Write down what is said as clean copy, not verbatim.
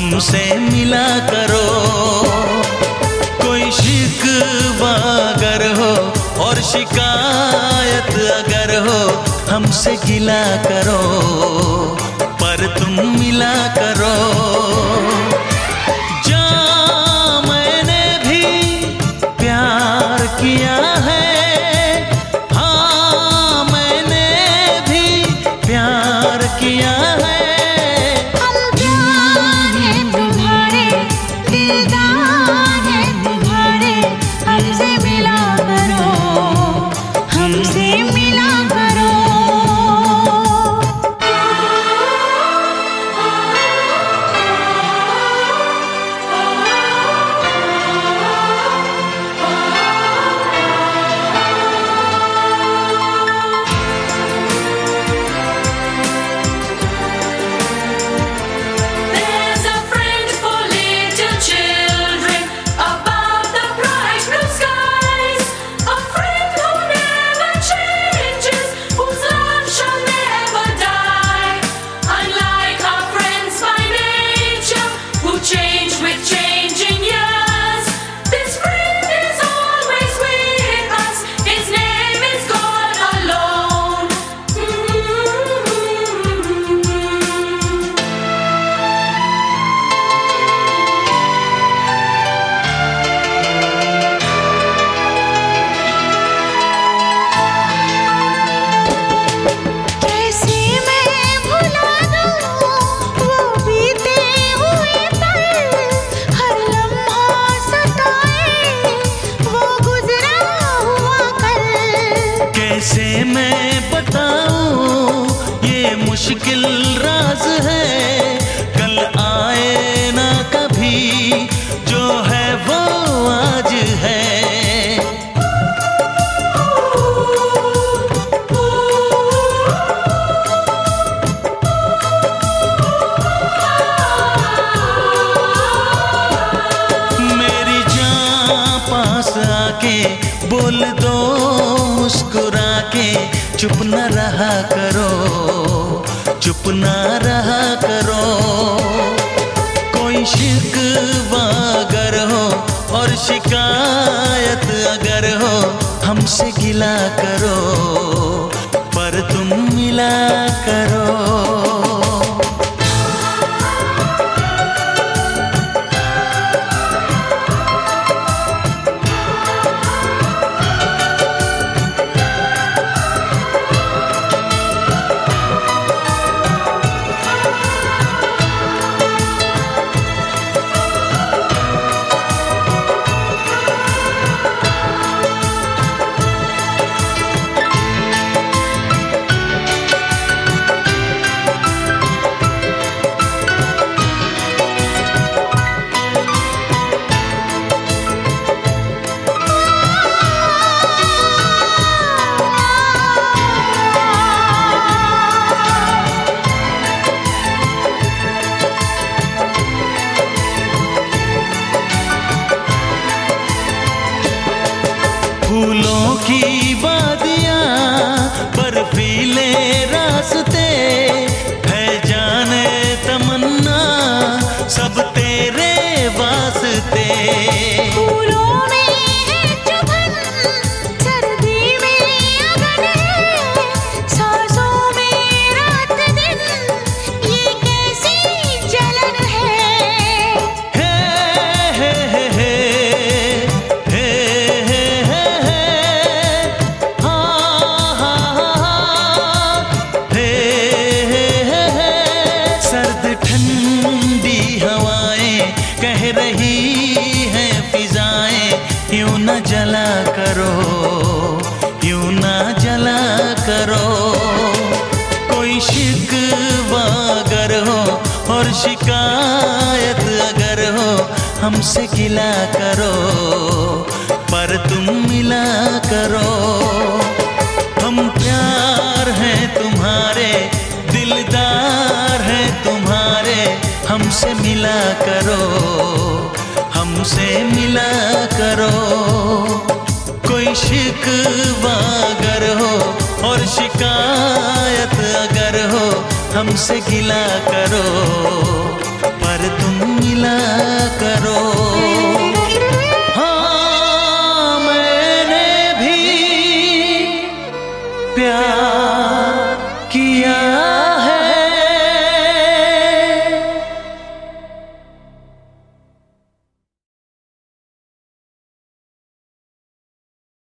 हमसे मिला करो। कोई शिकवा अगर हो और शिकायत अगर हो, हमसे गिला करो, पर तुम मिला करो। जा मैंने भी प्यार किया है, हाँ मैंने भी प्यार किया है। कैसे मैं बताऊं ये मुश्किल राज है, कल आए ना कभी, जो है वो आज है। मेरी जान पास आके बोल दो मुस्कुरा के, चुप न रहा करो, चुप न रहा करो। कोई शिकवा अगर हो और शिकायत अगर हो, हमसे गिला करो, पर तुम मिला करो। फूलों की वादियाँ, बर्फीले रास्ते, है जाने तमन्ना सब तेरे वास्ते। फूलों में है चुभन, सर्दी में अगन है, सांसों में रात दिन, ये कैसी जलन है। ठंडी हवाएं कह रही हैं फिजाएं, यूं न जला करो, यूं न जला करो। कोई शिकवा अगर हो और शिकायत अगर हो, हमसे गिला करो, पर तुम मिला करो। हम प्यार हैं तुम्हारे, दिलदार हैं तुम्हारे, हमसे मिला करो, हमसे मिला करो। कोई शिकवा अगर हो और शिकायत अगर हो, हमसे गिला करो,